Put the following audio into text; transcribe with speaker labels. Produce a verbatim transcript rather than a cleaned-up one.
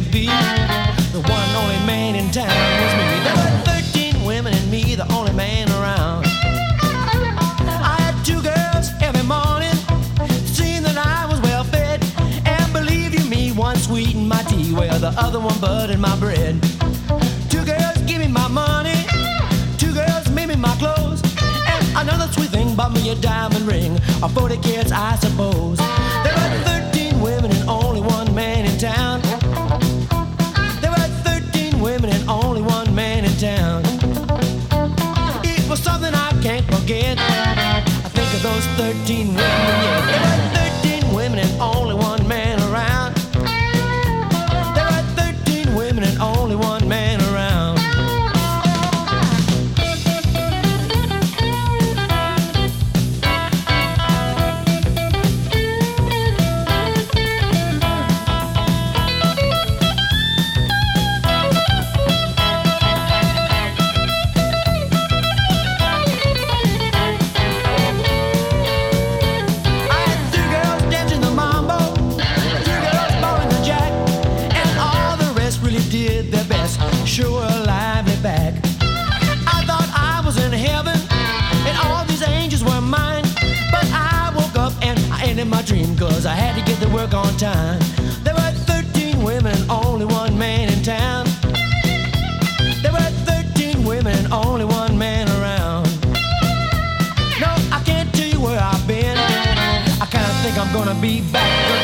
Speaker 1: be. The one and only man in town was me. There were thirteen women and me, the only man around. I had two girls every morning, seeing that I was well fed. And believe you me, one sweetened my tea, while the other one buttered my bread. Two girls give me my money, two girls made me my clothes, and another sweet thing bought me a diamond ring, or forty carats I suppose. There were thirteen women and only one man in town. There were thirteen women and only one man in town. It was something I can't forget. I think of those thirteen women yet. There were thirteen women and only one man around. There were thirteen women and only one man around. Sure alive me back. I thought I was in heaven and all these angels were mine, but I woke up and I ended my dream, cause I had to get to work on time. There were thirteen women and only one man in town. There were thirteen women and only one man around. No, I can't tell you where I've been. I kinda think I'm gonna be back.